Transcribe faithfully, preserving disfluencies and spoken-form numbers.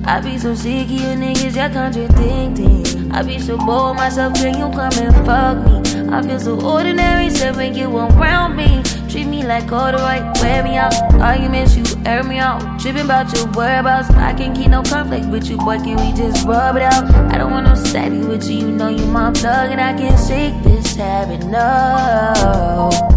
I be so sick of you niggas, y'all contradicting. I be so bored myself, can you come and fuck me? I feel so ordinary, so when you around me. Treat me like all the right, wear me out. Arguments, you air me out. Tripping about your whereabouts. I can't keep no conflict with you, boy, can we just rub it out? I don't want no static with you, you know you my plug. And I can't shake this habit, no.